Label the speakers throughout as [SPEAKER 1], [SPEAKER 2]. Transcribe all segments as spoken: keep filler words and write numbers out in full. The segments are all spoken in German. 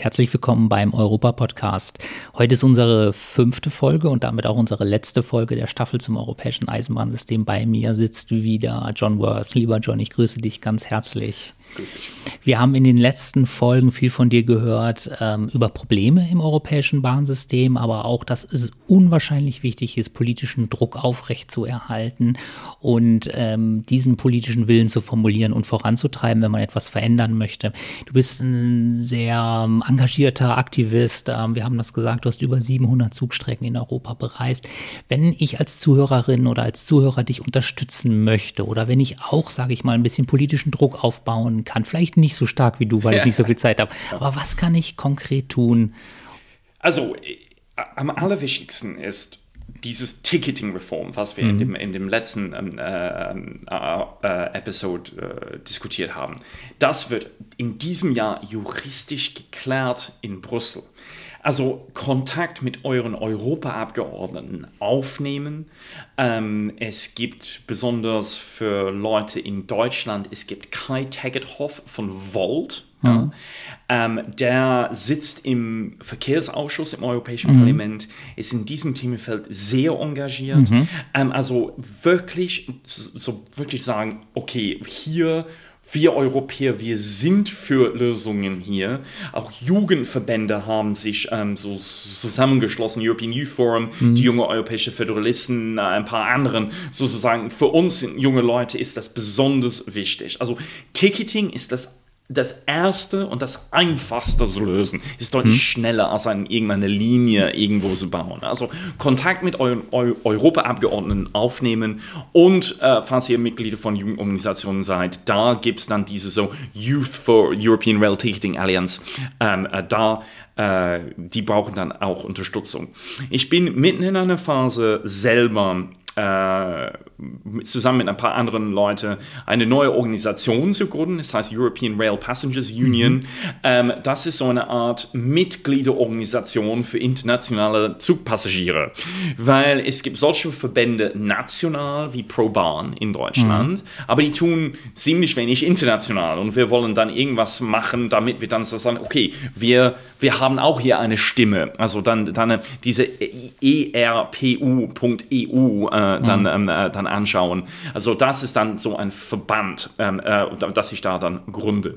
[SPEAKER 1] und herzlich willkommen beim Europa-Podcast. Heute ist unsere fünfte Folge und damit auch unsere letzte Folge der Staffel zum europäischen Eisenbahnsystem. Bei mir sitzt wieder John Worth. Lieber John, ich grüße dich ganz herzlich.
[SPEAKER 2] Grüß dich.
[SPEAKER 1] Wir haben in den letzten Folgen viel von dir gehört ähm, über Probleme im europäischen Bahnsystem, aber auch, dass es unwahrscheinlich wichtig ist, politischen Druck aufrechtzuerhalten und ähm, diesen politischen Willen zu formulieren und voranzutreiben, wenn man etwas verändern möchte. Du bist ein sehr ähm, engagierter Aktivist. Ähm, wir haben das gesagt, du hast über siebenhundert Zugstrecken in Europa bereist. Wenn ich als Zuhörerin oder als Zuhörer dich unterstützen möchte oder wenn ich auch, sage ich mal, ein bisschen politischen Druck aufbauen kann, vielleicht nicht so stark wie du, weil ich nicht so viel Zeit habe, aber was kann ich konkret tun?
[SPEAKER 2] Also am allerwichtigsten ist dieses Ticketing-Reform, was wir mhm. in, dem, in dem letzten ähm, äh, äh, Episode äh, diskutiert haben. Das wird in diesem Jahr juristisch geklärt in Brüssel. Also Kontakt mit euren Europaabgeordneten aufnehmen. Ähm, es gibt besonders für Leute in Deutschland, es gibt Kai Tegethoff von Volt. Mhm. Ja, ähm, der sitzt im Verkehrsausschuss im Europäischen mhm. Parlament, ist in diesem Themenfeld sehr engagiert. Mhm. Ähm, also wirklich, so wirklich sagen, okay, hier wir Europäer, wir sind für Lösungen hier. Auch Jugendverbände haben sich ähm, so zusammengeschlossen, European Youth Forum, mhm. die junge europäische Föderalisten, äh, ein paar anderen sozusagen. Für uns sind junge Leute ist das besonders wichtig. Also Ticketing ist das Das erste und das einfachste zu lösen ist deutlich hm. schneller als an irgendeine Linie irgendwo zu bauen. Also Kontakt mit euren Eu- Europaabgeordneten aufnehmen und äh, falls ihr Mitglieder von Jugendorganisationen seid, da gibt es dann diese so Youth for European Rail Ticketing Alliance. Ähm, äh, da äh, die brauchen dann auch Unterstützung. Ich bin mitten in einer Phase selber Äh, zusammen mit ein paar anderen Leuten eine neue Organisation zu gründen. Das heißt European Rail Passengers Union. Mhm. Ähm, das ist so eine Art Mitgliederorganisation für internationale Zugpassagiere. Weil es gibt solche Verbände national wie ProBahn in Deutschland, mhm. aber die tun ziemlich wenig international. Und wir wollen dann irgendwas machen, damit wir dann so sagen, okay, wir, wir haben auch hier eine Stimme. Also dann, dann diese E R P U Punkt E U äh, Dann, ähm, äh, dann anschauen. Also das ist dann so ein Verband, ähm, äh, das ich da dann gründe.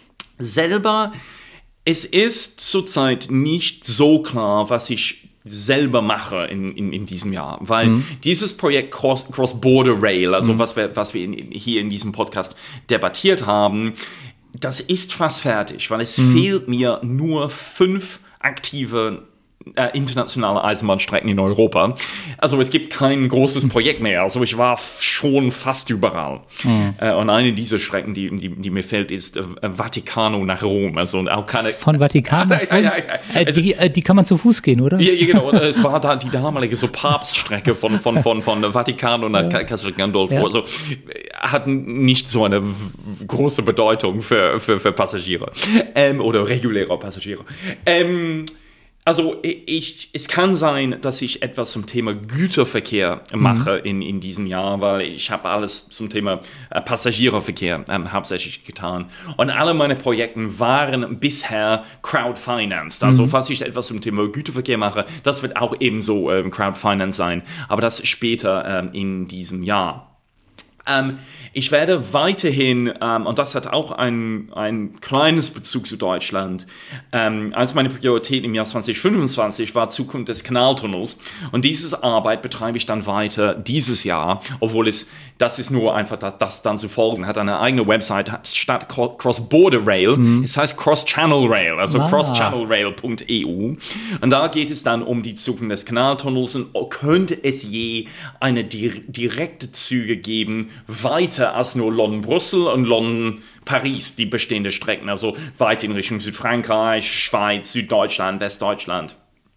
[SPEAKER 2] Selber, es ist zurzeit nicht so klar, was ich selber mache in, in, in diesem Jahr, weil mhm. dieses Projekt Cross, Cross-Border Rail, also mhm. was wir, was wir in, hier in diesem Podcast debattiert haben, das ist fast fertig, weil es mhm. fehlt mir nur fünf aktive Äh, internationale Eisenbahnstrecken in Europa. Also es gibt kein großes Projekt mehr. Also ich war f- schon fast überall. Mhm. Äh, und eine dieser Strecken, die, die, die mir fällt, ist äh, Vaticano nach Rom. Also auch keine
[SPEAKER 1] Von Vatikan nach Rom? ja, ja, ja. Also, äh, die, äh, die kann man zu Fuß gehen, oder?
[SPEAKER 2] Ja, ja genau. Es war da die damalige so Papststrecke von, von, von, von Vaticano nach ja. Castel Gandolfo. Ja. Also hat nicht so eine w- große Bedeutung für, für, für Passagiere ähm, oder reguläre Passagiere. Ähm, Also ich, es kann sein, dass ich etwas zum Thema Güterverkehr mache mhm. in, in diesem Jahr, weil ich habe alles zum Thema äh, Passagierverkehr ähm, hauptsächlich getan. Und alle meine Projekte waren bisher crowdfinanced. Also mhm. falls ich etwas zum Thema Güterverkehr mache, das wird auch ebenso ähm, crowdfinanced sein, aber das später ähm, in diesem Jahr. Ähm, ich werde weiterhin, ähm, und das hat auch ein, ein kleines Bezug zu Deutschland, ähm, als meine Priorität im Jahr zwanzig fünfundzwanzig war Zukunft des Kanaltunnels. Und diese Arbeit betreibe ich dann weiter dieses Jahr, obwohl es, das ist nur einfach, das, das dann zu folgen, hat eine eigene Website, hat statt Cross-Border Rail, mhm. es heißt Cross-Channel Rail, also ah. cross channel rail Punkt E U. Und da geht es dann um die Zukunft des Kanaltunnels und könnte es je eine di- direkte Züge geben, weiter als nur London-Brüssel und London-Paris, die bestehende Strecken, also weit in Richtung Südfrankreich, Schweiz, Süddeutschland, Westdeutschland.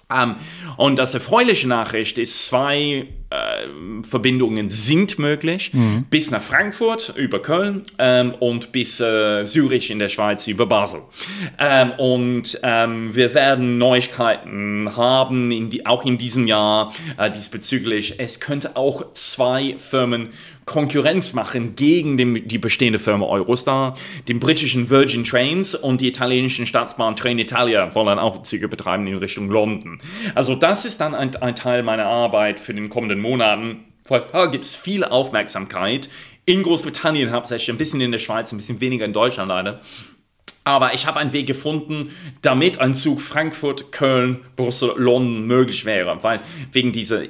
[SPEAKER 2] Um, und das erfreuliche Nachricht ist, zwei äh, Verbindungen sind möglich, mhm. bis nach Frankfurt über Köln ähm, und bis äh, Zürich in der Schweiz über Basel. Ähm, und ähm, wir werden Neuigkeiten haben, in die, auch in diesem Jahr äh, diesbezüglich. Es könnte auch zwei Firmen Konkurrenz machen gegen den, die bestehende Firma Eurostar, den britischen Virgin Trains und die italienischen Staatsbahn Trenitalia wollen auch Züge betreiben in Richtung London. Also das ist dann ein, ein Teil meiner Arbeit für den kommenden Monaten. Da gibt es viel Aufmerksamkeit in Großbritannien hauptsächlich, ein bisschen in der Schweiz, ein bisschen weniger in Deutschland leider. Aber ich habe einen Weg gefunden, damit ein Zug Frankfurt, Köln, Brüssel, London möglich wäre, weil wegen dieser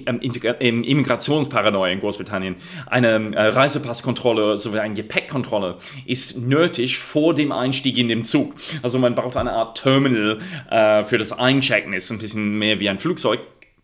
[SPEAKER 2] Immigrationsparanoia in Großbritannien eine Reisepasskontrolle sowie eine Gepäckkontrolle ist nötig vor dem Einstieg in den Zug. Also man braucht eine Art Terminal äh, für das Einchecken, ist ein bisschen mehr wie ein Flugzeug.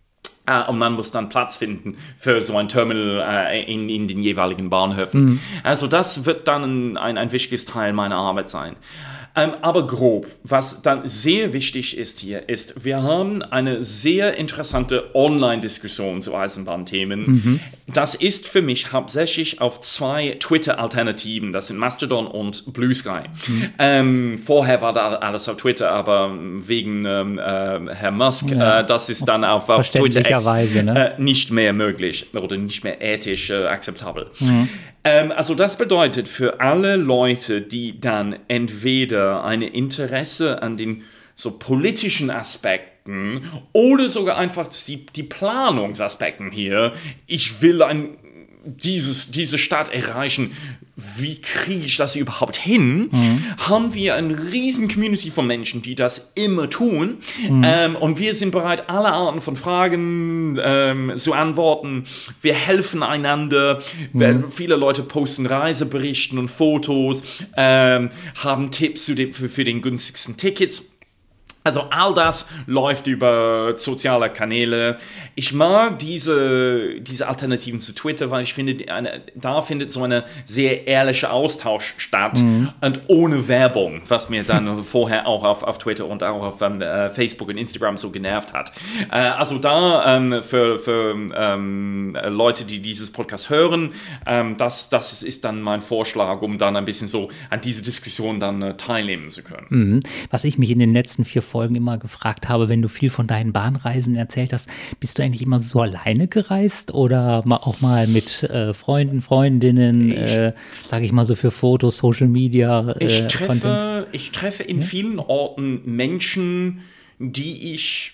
[SPEAKER 2] Und man muss dann Platz finden für so ein Terminal äh, in, in den jeweiligen Bahnhöfen. Mhm. Also das wird dann ein, ein wichtiges Teil meiner Arbeit sein. Ähm, aber grob, was dann sehr wichtig ist hier, ist, wir haben eine sehr interessante Online-Diskussion zu Eisenbahnthemen. Mhm. Das ist für mich hauptsächlich auf zwei Twitter-Alternativen, das sind Mastodon und Blue Sky. Mhm. Ähm, vorher war da alles auf Twitter, aber wegen ähm, äh, Herr Musk, ja, äh, das ist dann auf, auf Twitter X, ne? äh, nicht mehr möglich oder nicht mehr ethisch äh, akzeptabel. Mhm. Ähm, also das bedeutet für alle Leute, die dann entweder ein Interesse an den so politischen Aspekten oder sogar einfach die, die Planungsaspekten hier, ich will ein, dieses, diese Stadt erreichen, wie kriege ich das überhaupt hin, mhm. haben wir eine riesen Community von Menschen, die das immer tun. Mhm. Ähm, und wir sind bereit, alle Arten von Fragen ähm, zu antworten. Wir helfen einander. Mhm. Viele Leute posten Reiseberichten und Fotos, ähm, haben Tipps zu dem, für, für den günstigsten Tickets. Also all das läuft über soziale Kanäle. Ich mag diese, diese Alternativen zu Twitter, weil ich finde, eine, da findet so ein sehr ehrlicher Austausch statt, mhm. und ohne Werbung, was mir dann vorher auch auf, auf Twitter und auch auf ähm, Facebook und Instagram so genervt hat. Äh, also da ähm, für, für ähm, Leute, die dieses Podcast hören, ähm, das, das ist dann mein Vorschlag, um dann ein bisschen so an diese Diskussion dann äh, teilnehmen zu können.
[SPEAKER 1] Mhm. Was ich mich in den letzten vier Folgen immer gefragt habe, wenn du viel von deinen Bahnreisen erzählt hast, bist du eigentlich immer so alleine gereist oder auch mal mit äh, Freunden, Freundinnen, äh, sage ich mal so für Fotos, Social Media? Äh,
[SPEAKER 2] ich, treffe, ich treffe in ja? vielen Orten Menschen, die ich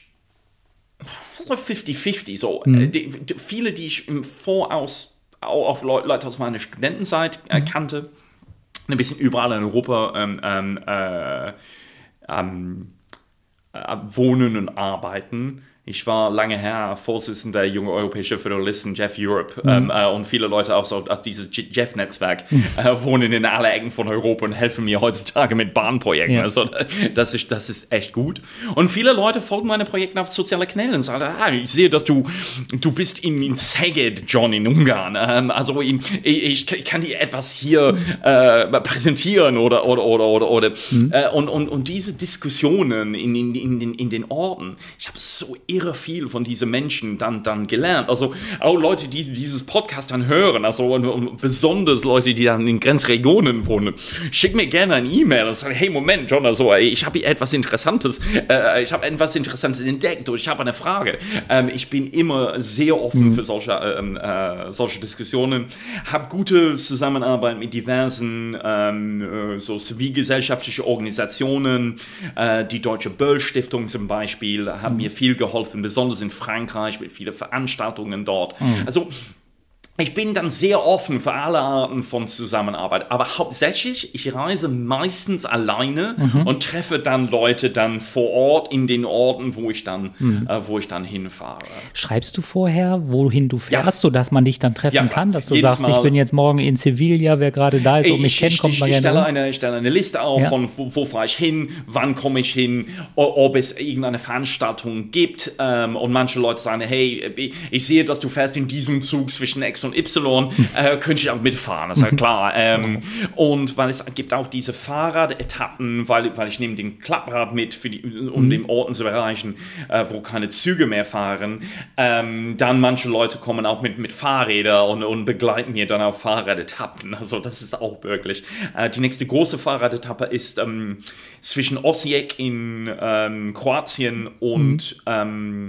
[SPEAKER 2] fünfzig fünfzig, so mhm. die, die, viele, die ich im Voraus auch Leute aus meiner Studentenzeit äh, mhm. kannte, ein bisschen überall in Europa ähm, ähm, äh, ähm, wohnen und arbeiten. Ich war lange her Vorsitzender der Junge Europäische Föderalisten, Jeff Europe, mhm. ähm, äh, und viele Leute auch so auf dieses Jeff-Netzwerk mhm. äh, wohnen in alle Ecken von Europa und helfen mir heutzutage mit Bahnprojekten. Ja. Also das ist, das ist echt gut. Und viele Leute folgen meine Projekte auf soziale Kanäle und sagen, ah, ich sehe, dass du, du bist in, in Szeged, John, in Ungarn. Ähm, also ich, ich kann dir etwas hier äh, präsentieren oder oder oder oder, oder. Mhm. Äh, und, und, und diese Diskussionen in, in, in, den, in den Orten, ich habe so irre viel von diesen Menschen dann, dann gelernt. Also auch Leute, die dieses Podcast dann hören, also und, und besonders Leute, die dann in Grenzregionen wohnen, schick mir gerne eine E-Mail und sag, hey, Moment, John, also ich habe hier etwas Interessantes, äh, ich habe etwas Interessantes entdeckt und ich habe eine Frage. Ähm, ich bin immer sehr offen mhm. für solche, äh, äh, solche Diskussionen, habe gute Zusammenarbeit mit diversen ähm, so zivilgesellschaftlichen Organisationen, äh, die Deutsche Böll-Stiftung zum Beispiel, hat mhm. mir viel geholfen, besonders in Frankreich mit vielen Veranstaltungen dort. Mhm. Also ich bin dann sehr offen für alle Arten von Zusammenarbeit, aber hauptsächlich, ich reise meistens alleine mhm. und treffe dann Leute dann vor Ort in den Orten, wo ich dann, mhm. äh, wo ich dann hinfahre.
[SPEAKER 1] Schreibst du vorher, wohin du fährst, ja. sodass man dich dann treffen ja. kann, dass du
[SPEAKER 2] Jedes
[SPEAKER 1] sagst,
[SPEAKER 2] Mal.
[SPEAKER 1] Ich bin jetzt morgen in Sevilla, wer gerade da ist und mich kennt, kommt mal
[SPEAKER 2] ich, ich
[SPEAKER 1] gerne.
[SPEAKER 2] Stelle eine, ich stelle eine Liste auf ja. von, wo, wo fahre ich hin, wann komme ich hin, ob es irgendeine Veranstaltung gibt, ähm, und manche Leute sagen, hey, ich sehe, dass du fährst in diesem Zug zwischen X und Y, äh, könnte ich auch mitfahren, das ist ja klar. Ähm, und weil es gibt auch diese Fahrradetappen, weil, weil ich nehme den Klapprad mit, für die, um mhm. den Orten zu erreichen, äh, wo keine Züge mehr fahren. Ähm, dann manche Leute kommen auch mit, mit Fahrrädern und, und begleiten mir dann auf Fahrradetappen. Also das ist auch wirklich. Äh, die nächste große Fahrradetappe ist ähm, zwischen Osijek in ähm, Kroatien und, mhm. ähm,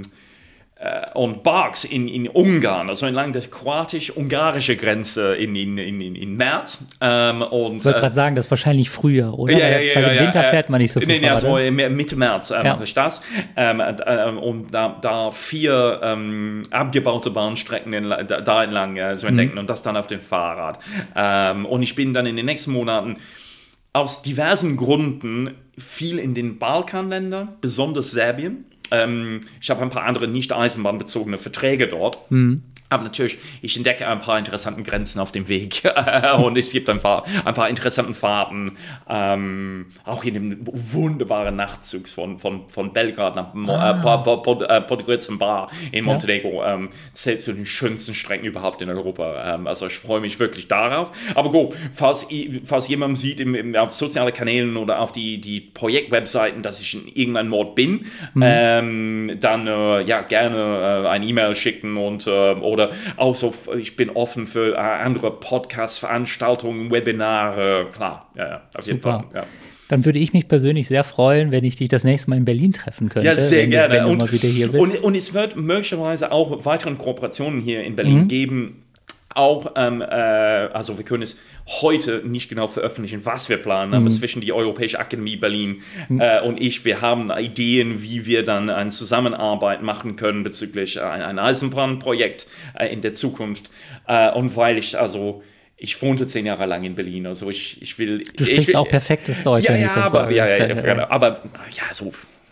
[SPEAKER 2] äh, und Barks in, in Ungarn, also entlang der kroatisch-ungarische Grenze in, in, in, in März. Ähm, und,
[SPEAKER 1] ich wollte gerade äh, sagen, das ist wahrscheinlich früher, oder?
[SPEAKER 2] Ja, ja, ja,
[SPEAKER 1] Weil
[SPEAKER 2] ja,
[SPEAKER 1] im Winter
[SPEAKER 2] ja,
[SPEAKER 1] fährt man nicht so viel
[SPEAKER 2] nee, nee,
[SPEAKER 1] Fahrrad.
[SPEAKER 2] also Mitte März äh,
[SPEAKER 1] ja.
[SPEAKER 2] mache ich das. Ähm, äh, und da, da vier ähm, abgebaute Bahnstrecken in, da, da entlang äh, zu entdecken mhm. und das dann auf dem Fahrrad. Ähm, und ich bin dann in den nächsten Monaten aus diversen Gründen viel in den Balkanländern, besonders Serbien. Ähm, ich habe ein paar andere nicht eisenbahnbezogene Verträge dort. Mhm. Aber natürlich, ich entdecke ein paar interessante Grenzen auf dem Weg und es gibt ein paar, ein paar interessante Fahrten, ähm, auch in dem wunderbaren Nachtzug von, von, von Belgrad nach ah. äh, Podgorica Bar in Montenegro. Ja. Ähm, zählt zu den schönsten Strecken überhaupt in Europa. Ähm, also ich freue mich wirklich darauf. Aber gut, falls, falls jemand sieht im, im, auf sozialen Kanälen oder auf die, die Projektwebseiten, dass ich in irgendeinem Ort bin, mhm. ähm, dann äh, ja, gerne äh, ein E-Mail schicken und äh, oder auch so, ich bin offen für äh, andere Podcasts, Veranstaltungen, Webinare, klar, ja, ja auf jeden
[SPEAKER 1] Super.
[SPEAKER 2] Fall. Ja.
[SPEAKER 1] Dann würde ich mich persönlich sehr freuen, wenn ich dich das nächste Mal in Berlin treffen könnte.
[SPEAKER 2] Ja, sehr
[SPEAKER 1] wenn
[SPEAKER 2] gerne.
[SPEAKER 1] Du, wenn du
[SPEAKER 2] und,
[SPEAKER 1] mal wieder hier bist.
[SPEAKER 2] Und, und es wird möglicherweise auch weitere Kooperationen hier in Berlin mhm. geben. Auch, ähm, äh, also wir können es heute nicht genau veröffentlichen, was wir planen, mhm. aber zwischen die Europäische Akademie Berlin mhm. äh, und ich, wir haben Ideen, wie wir dann eine Zusammenarbeit machen können bezüglich ein, ein Eisenbahnprojekt äh, in der Zukunft. Äh, und weil ich, also ich wohnte zehn Jahre lang in Berlin, also ich, ich will...
[SPEAKER 1] Du sprichst
[SPEAKER 2] ich,
[SPEAKER 1] auch perfektes Deutsch.
[SPEAKER 2] Ja,
[SPEAKER 1] wenn
[SPEAKER 2] ja,
[SPEAKER 1] ich das
[SPEAKER 2] aber,
[SPEAKER 1] sage.
[SPEAKER 2] ja, ja,
[SPEAKER 1] ja,
[SPEAKER 2] ja, aber ja, so...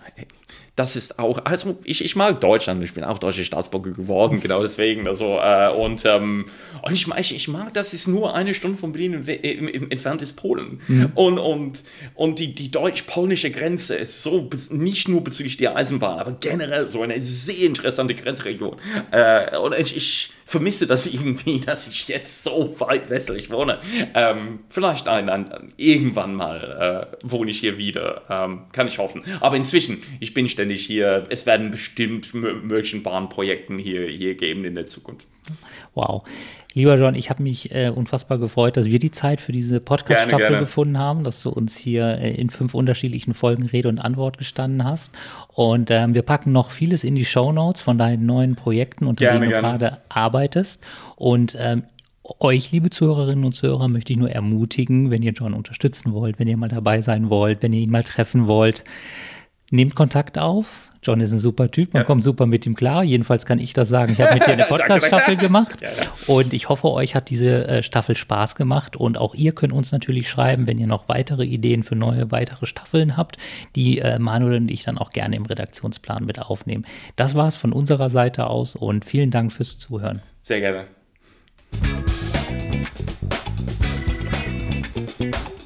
[SPEAKER 2] Das ist auch, also ich, ich mag Deutschland, ich bin auch deutsche Staatsbürger geworden, genau deswegen. Also, äh, und, ähm, und ich, ich, ich mag, dass es nur eine Stunde von Berlin entfernt ist, Polen. Mhm. Und, und, und die, die deutsch-polnische Grenze ist so, nicht nur bezüglich der Eisenbahn, aber generell so eine sehr interessante Grenzregion. Äh, und ich, ich vermisse das irgendwie, dass ich jetzt so weit westlich wohne. Ähm, vielleicht ein, ein, irgendwann mal äh, wohne ich hier wieder, ähm, kann ich hoffen. Aber inzwischen, ich bin ständig hier, es werden bestimmt möglichen Bahnprojekten hier, hier geben in der Zukunft.
[SPEAKER 1] Wow. Lieber John, ich habe mich äh, unfassbar gefreut, dass wir die Zeit für diese Podcast-Staffel gefunden haben, dass du uns hier äh, in fünf unterschiedlichen Folgen Rede und Antwort gestanden hast. Und ähm, wir packen noch vieles in die Shownotes von deinen neuen Projekten, unter denen du gerade arbeitest. Und ähm, euch, liebe Zuhörerinnen und Zuhörer, möchte ich nur ermutigen, wenn ihr John unterstützen wollt, wenn ihr mal dabei sein wollt, wenn ihr ihn mal treffen wollt, nehmt Kontakt auf. John ist ein super Typ, man ja. kommt super mit ihm klar. Jedenfalls kann ich das sagen. Ich habe mit dir eine Podcast-Staffel gemacht ja, ja. und ich hoffe, euch hat diese äh, Staffel Spaß gemacht und auch ihr könnt uns natürlich schreiben, wenn ihr noch weitere Ideen für neue, weitere Staffeln habt, die äh, Manuel und ich dann auch gerne im Redaktionsplan mit aufnehmen. Das war's von unserer Seite aus und vielen Dank fürs Zuhören.
[SPEAKER 2] Sehr gerne.